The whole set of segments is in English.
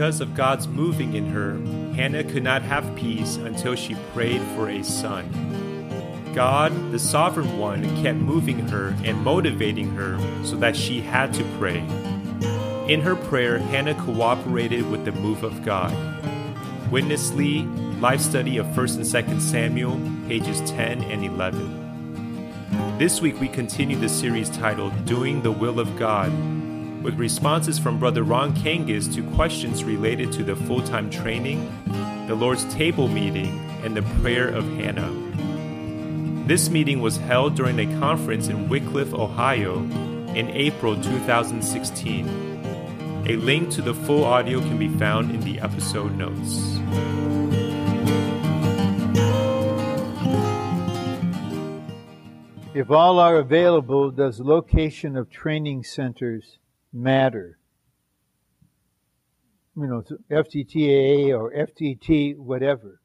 Because of God's moving in her, Hannah could not have peace until she prayed for a son. God, the Sovereign One, kept moving her and motivating her so that she had to pray. In her prayer, Hannah cooperated with the move of God. Witness Lee, Life Study of 1st and 2nd Samuel, pages 10 and 11. This week we continue the series titled Doing the Will of God, with responses from Brother Ron Kangas to questions related to the full-time training, the Lord's Table meeting, and the prayer of Hannah. This meeting was held during a conference in Wickliffe, Ohio, in April 2016. A link to the full audio can be found in the episode notes. If all are available, does location of training centers matter? You know, FTTAA or FTT, whatever.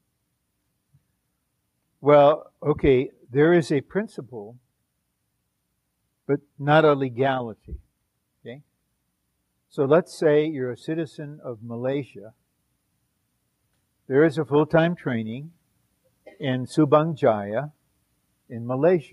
Well, okay, there is a principle, but not a legality. Okay? So let's say you're a citizen of Malaysia. There is a full-time training in Subang Jaya in Malaysia.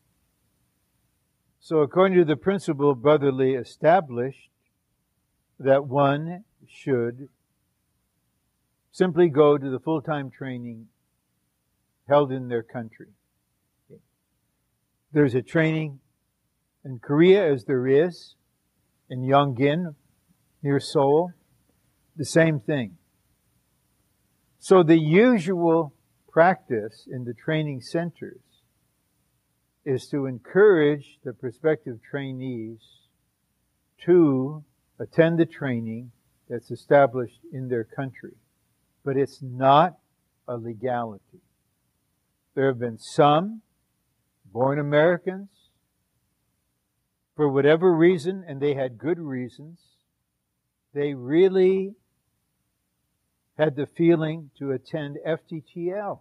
So according to the principle brotherly established, that one should simply go to the full-time training held in their country. Okay. There's a training in Korea as there is in Yongin near Seoul. The same thing. So the usual practice in the training centers is to encourage the prospective trainees to attend the training that's established in their country. But it's not a legality. There have been some born Americans, for whatever reason, and they had good reasons, they really had the feeling to attend FTTL.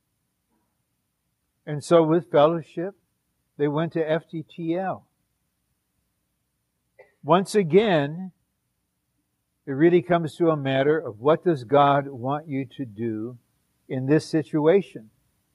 And so with fellowship, they went to FTTL. Once again, it really comes to a matter of what does God want you to do in this situation.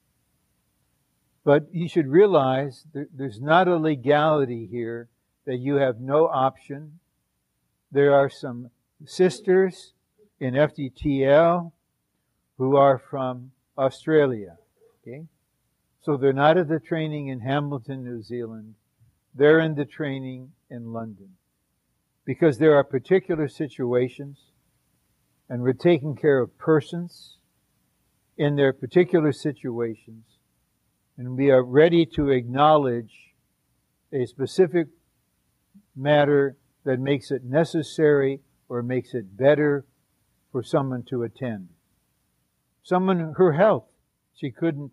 But you should realize there's not a legality here that you have no option. There are some sisters in FTTL who are from Australia. Okay? So they're not at the training in Hamilton, New Zealand. They're in the training in London. Because there are particular situations, and we're taking care of persons in their particular situations, and we are ready to acknowledge a specific matter that makes it necessary or makes it better for someone to attend. Someone, her health, she couldn't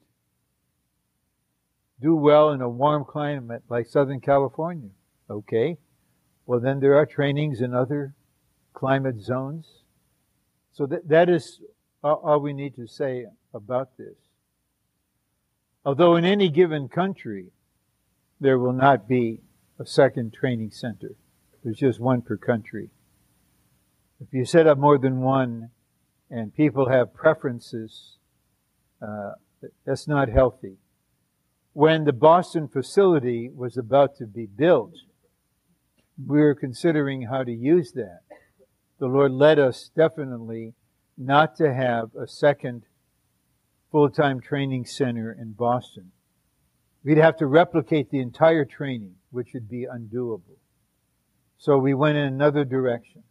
do well in a warm climate like Southern California. Okay. Well, then there are trainings in other climate zones. So that is all we need to say about this. Although in any given country, there will not be a second training center. There's just one per country. If you set up more than one and people have preferences, that's not healthy. When the Boston facility was about to be built, we were considering how to use that. The Lord led us definitely not to have a second full-time training center in Boston. We'd have to replicate the entire training, which would be undoable. So we went in another direction.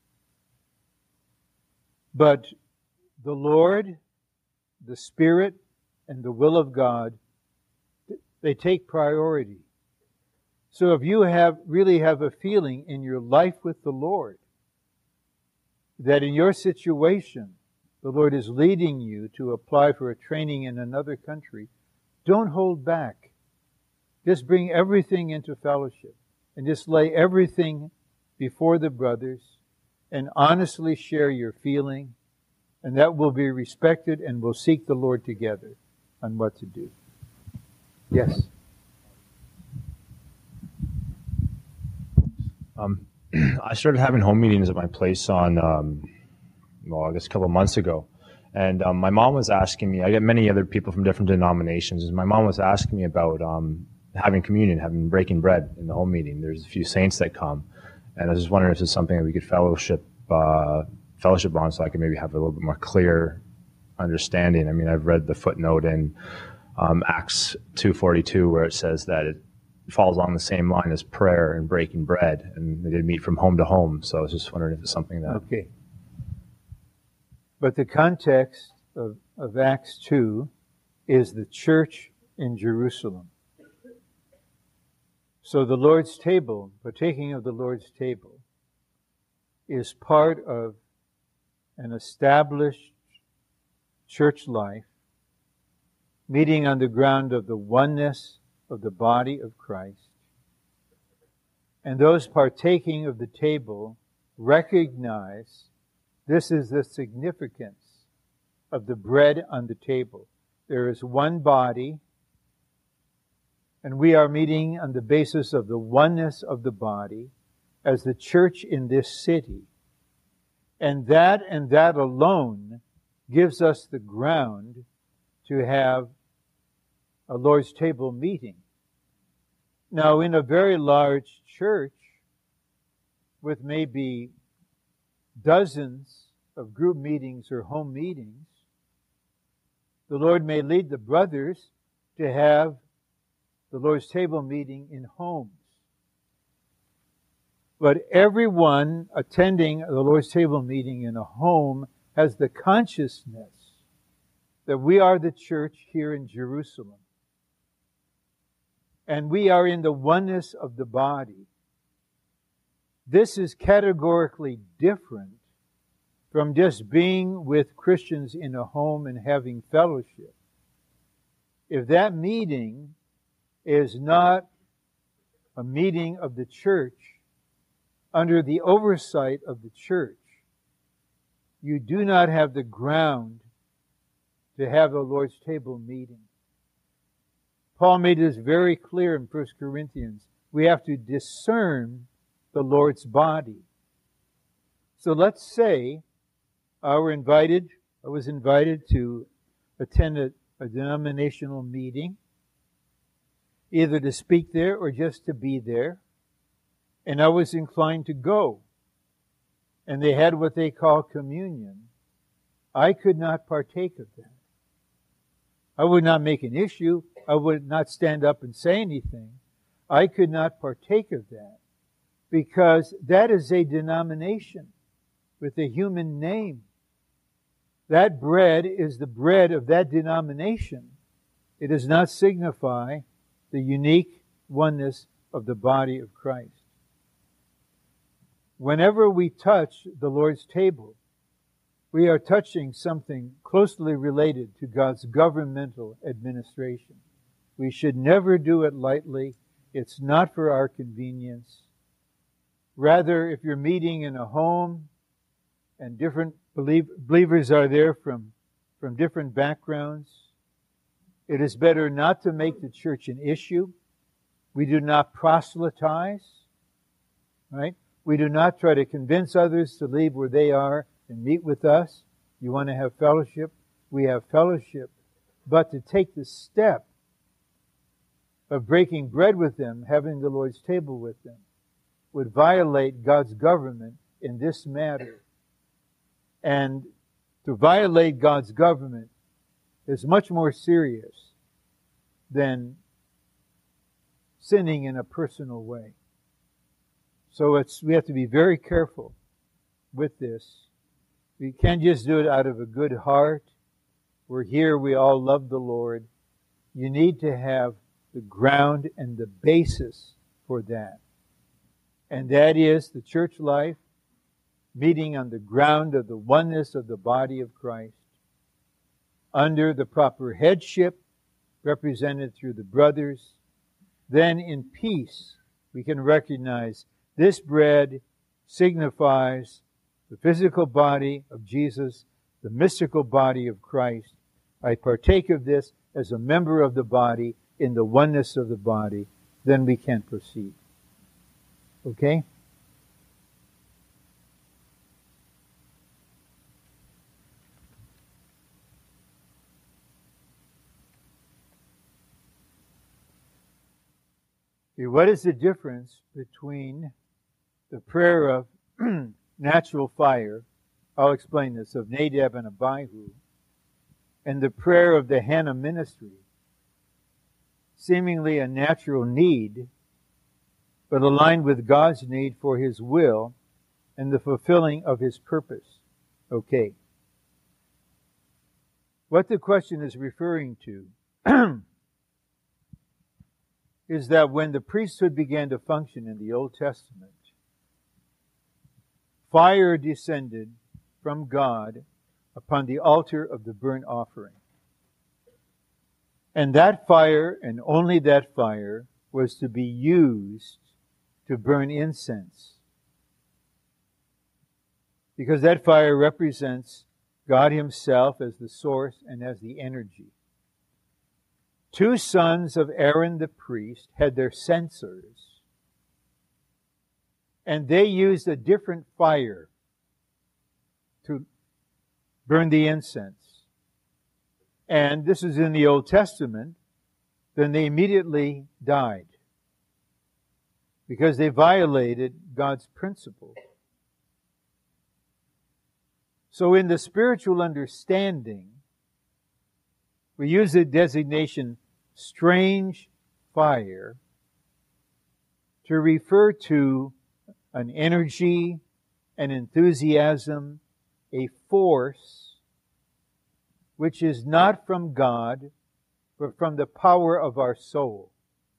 But the Lord, the Spirit, and the will of God, they take priority. So if you really have a feeling in your life with the Lord that in your situation the Lord is leading you to apply for a training in another country, don't hold back. Just bring everything into fellowship and just lay everything before the brothers and honestly share your feeling, and that will be respected, and we'll seek the Lord together on what to do. Yes. I started having home meetings at my place on I guess a couple of months ago. And my mom was asking me, I get many other people from different denominations, and my mom was asking me about having communion, breaking bread in the home meeting. There's a few saints that come, and I was just wondering if it's something that we could fellowship on, so I can maybe have a little bit more clear understanding. I mean, I've read the footnote in Acts 2:42 where it says that it falls along the same line as prayer and breaking bread, and they did meet from home to home. So I was just wondering if it's something that... Okay. But the context of Acts 2 is the church in Jerusalem. So the Lord's table, partaking of the Lord's table, is part of an established church life, meeting on the ground of the oneness of the body of Christ. And those partaking of the table recognize this is the significance of the bread on the table. There is one body, and we are meeting on the basis of the oneness of the body as the church in this city. And that alone gives us the ground to have a Lord's table meeting. Now, in a very large church with maybe dozens of group meetings or home meetings, the Lord may lead the brothers to have the Lord's table meeting in homes. But everyone attending the Lord's table meeting in a home has the consciousness that we are the church here in Jerusalem. And we are in the oneness of the body. This is categorically different from just being with Christians in a home and having fellowship. If that meeting is not a meeting of the church under the oversight of the church, you do not have the ground to have the Lord's table meeting. Paul made this very clear in 1 Corinthians. We have to discern the Lord's body. So let's say I was invited to attend a denominational meeting, either to speak there or just to be there, and I was inclined to go. And they had what they call communion. I could not partake of that. I would not make an issue. I would not stand up and say anything. I could not partake of that because that is a denomination with a human name. That bread is the bread of that denomination. It does not signify the unique oneness of the body of Christ. Whenever we touch the Lord's table, we are touching something closely related to God's governmental administration. We should never do it lightly. It's not for our convenience. Rather, if you're meeting in a home and different believers are there from different backgrounds, it is better not to make the church an issue. We do not proselytize, right? We do not try to convince others to leave where they are and meet with us. You want to have fellowship? We have fellowship. But to take the step of breaking bread with them, having the Lord's table with them, would violate God's government in this matter. And to violate God's government is much more serious than sinning in a personal way. So we have to be very careful with this. We can't just do it out of a good heart. We're here, we all love the Lord. You need to have the ground and the basis for that. And that is the church life, meeting on the ground of the oneness of the body of Christ, under the proper headship represented through the brothers. Then in peace, we can recognize this bread signifies the physical body of Jesus, the mystical body of Christ. I partake of this as a member of the body in the oneness of the body. Then we can proceed. Okay? What is the difference between the prayer of natural fire, I'll explain this, of Nadab and Abihu, and the prayer of the Hannah ministry? Seemingly a natural need, but aligned with God's need for His will and the fulfilling of His purpose. Okay. What the question is referring to is that when the priesthood began to function in the Old Testament, fire descended from God upon the altar of the burnt offering. And that fire, and only that fire, was to be used to burn incense. Because that fire represents God Himself as the source and as the energy. 2 sons of Aaron the priest had their censers, and they used a different fire to burn the incense. And this is in the Old Testament. Then they immediately died because they violated God's principle. So in the spiritual understanding, we use the designation strange fire to refer to an energy, an enthusiasm, a force which is not from God, but from the power of our soul.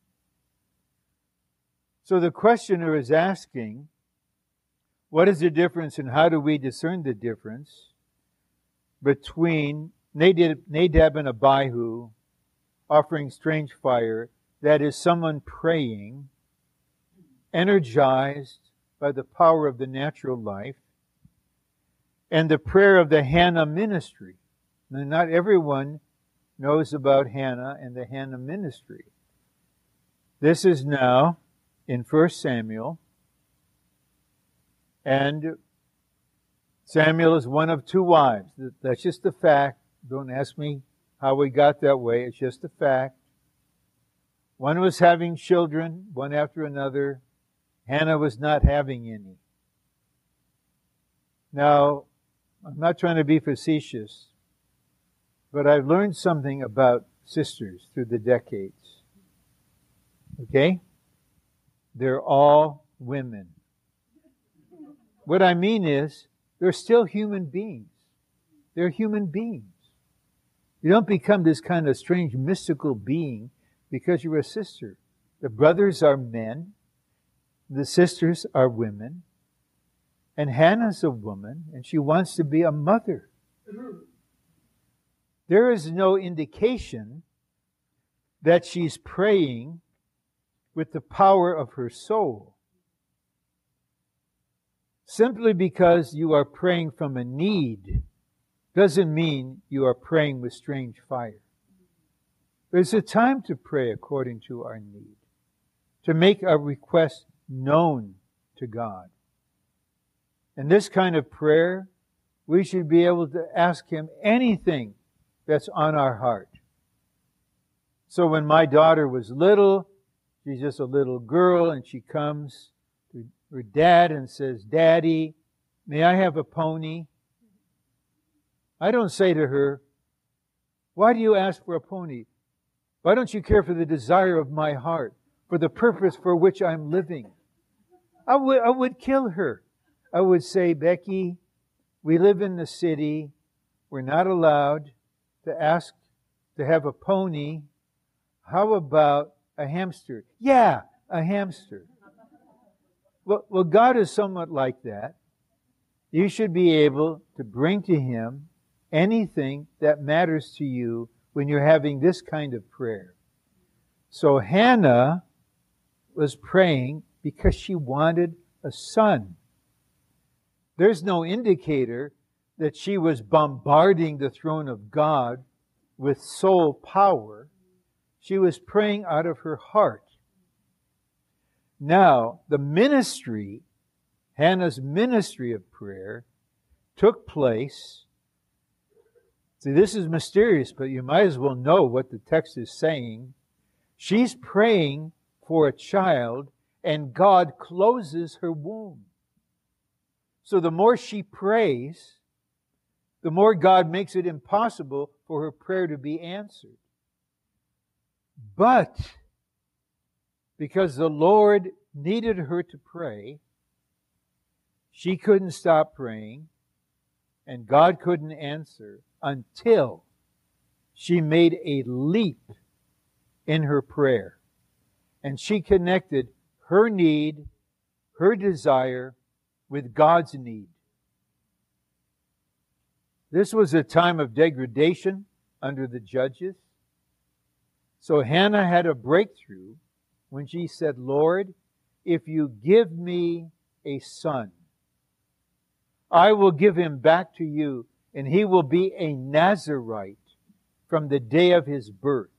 So the questioner is asking, what is the difference and how do we discern the difference between Nadab and Abihu offering strange fire, that is someone praying, energized by the power of the natural life, and the prayer of the Hannah ministry? Now, not everyone knows about Hannah and the Hannah ministry. This is now in 1 Samuel. And Samuel is one of 2 wives. That's just a fact. Don't ask me how we got that way. It's just a fact. One was having children, one after another. Hannah was not having any. Now, I'm not trying to be facetious, but I've learned something about sisters through the decades. Okay? They're all women. What I mean is, they're still human beings. They're human beings. You don't become this kind of strange mystical being because you're a sister. The brothers are men. The sisters are women. And Hannah's a woman, and she wants to be a mother. There is no indication that she's praying with the power of her soul. Simply because you are praying from a need doesn't mean you are praying with strange fire. There's a time to pray according to our need, to make our request known to God. In this kind of prayer, we should be able to ask Him anything that's on our heart. So when my daughter was little, she's just a little girl, and she comes to her dad and says, "Daddy, may I have a pony?" I don't say to her, "Why do you ask for a pony? Why don't you care for the desire of my heart, for the purpose for which I'm living?" I would kill her. I would say, "Becky, we live in the city. We're not allowed to ask to have a pony. How about a hamster?" "Yeah, a hamster." Well, God is somewhat like that. You should be able to bring to Him anything that matters to you when you're having this kind of prayer. So Hannah was praying because she wanted a son. There's no indicator that she was bombarding the throne of God with soul power. She was praying out of her heart. Now, the ministry, Hannah's ministry of prayer, took place. See, this is mysterious, but you might as well know what the text is saying. She's praying for a child, and God closes her womb. So the more she prays, the more God makes it impossible for her prayer to be answered. But because the Lord needed her to pray, she couldn't stop praying, and God couldn't answer until she made a leap in her prayer. And she connected her need, her desire, with God's need. This was a time of degradation under the judges. So Hannah had a breakthrough when she said, Lord, if you give me a son, I will give him back to you, and he will be a Nazirite from the day of his birth.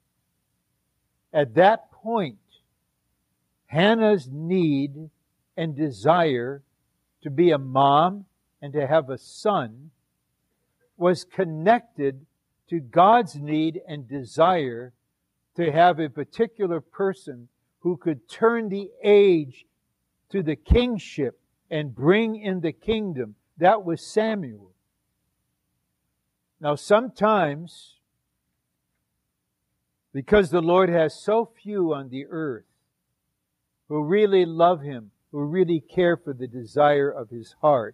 At that point, Hannah's need and desire to be a mom and to have a son was connected to God's need and desire to have a particular person who could turn the age to the kingship and bring in the kingdom. That was Samuel. Now sometimes, because the Lord has so few on the earth who really love Him, who really care for the desire of His heart,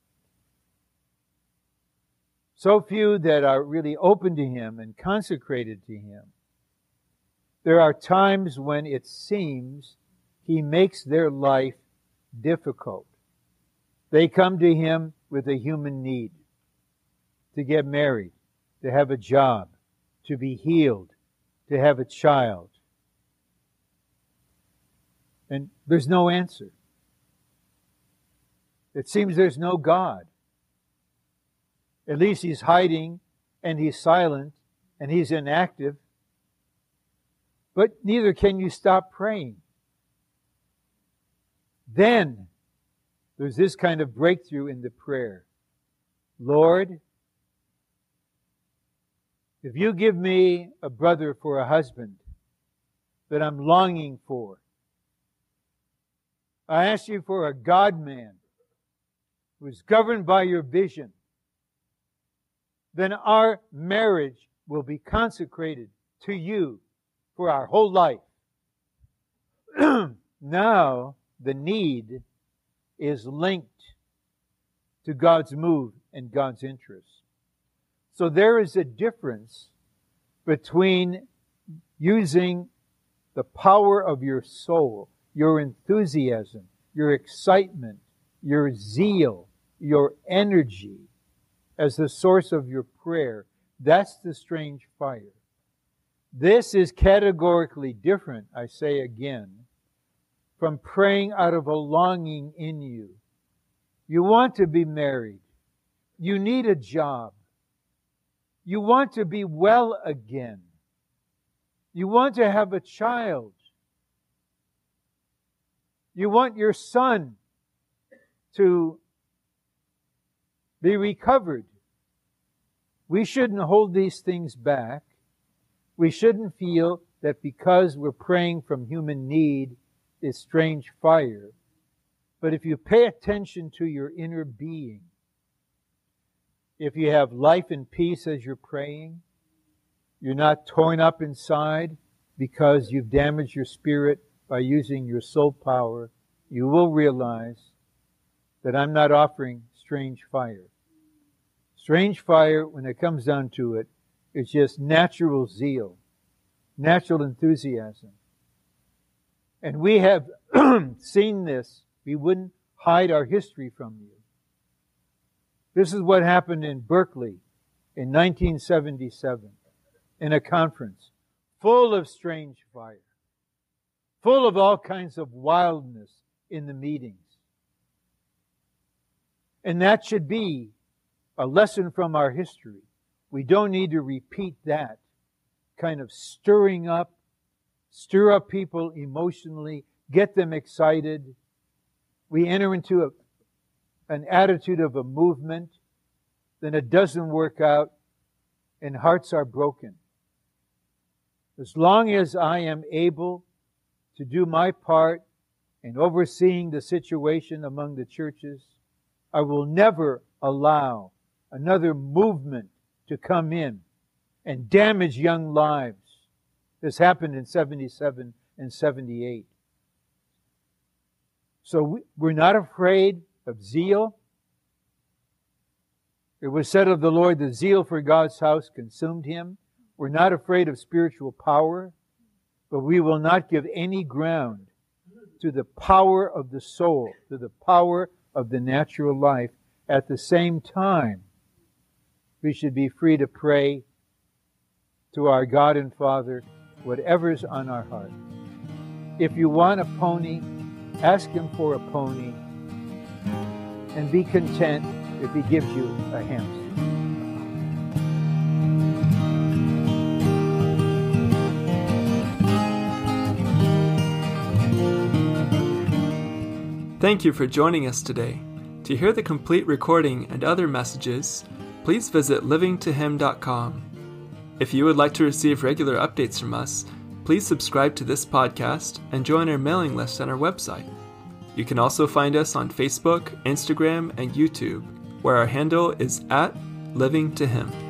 so few that are really open to Him and consecrated to Him, there are times when it seems He makes their life difficult. They come to Him with a human need. To get married, to have a job, to be healed, to have a child. And there's no answer. It seems there's no God. At least He's hiding and He's silent and He's inactive. But neither can you stop praying. Then there's this kind of breakthrough in the prayer. Lord, if you give me a brother for a husband that I'm longing for, I ask you for a God-man who is governed by your vision, then our marriage will be consecrated to you for our whole life. Now, the need is linked to God's move and God's interest. So there is a difference between using the power of your soul, your enthusiasm, your excitement, your zeal, your energy as the source of your prayer. That's the strange fire. This is categorically different, I say again, from praying out of a longing in you. You want to be married. You need a job. You want to be well again. You want to have a child. You want your son to be recovered. We shouldn't hold these things back. We shouldn't feel that because we're praying from human need, it's strange fire. But if you pay attention to your inner being, if you have life and peace as you're praying, you're not torn up inside because you've damaged your spirit by using your soul power, you will realize that I'm not offering strange fire. Strange fire, when it comes down to it, is just natural zeal, natural enthusiasm. And we have seen this. We wouldn't hide our history from you. This is what happened in Berkeley in 1977 in a conference full of strange fire, full of all kinds of wildness in the meetings. And that should be a lesson from our history. We don't need to repeat that kind of stir up people emotionally, get them excited. We enter into an attitude of a movement, then it doesn't work out, and hearts are broken. As long as I am able to do my part in overseeing the situation among the churches. I will never allow another movement to come in and damage young lives. This happened in 77 and 78. So we're not afraid of zeal. It was said of the Lord, the zeal for God's house consumed him. We're not afraid of spiritual power, but we will not give any ground to the power of the soul, to the power of the natural life. At the same time, we should be free to pray to our God and Father whatever's on our heart. If you want a pony, ask Him for a pony, and be content if He gives you a hamster. Thank you for joining us today. To hear the complete recording and other messages, please visit livingtohim.com. If you would like to receive regular updates from us, please subscribe to this podcast and join our mailing list on our website. You can also find us on Facebook, Instagram, and YouTube, where our handle is @livingtohim.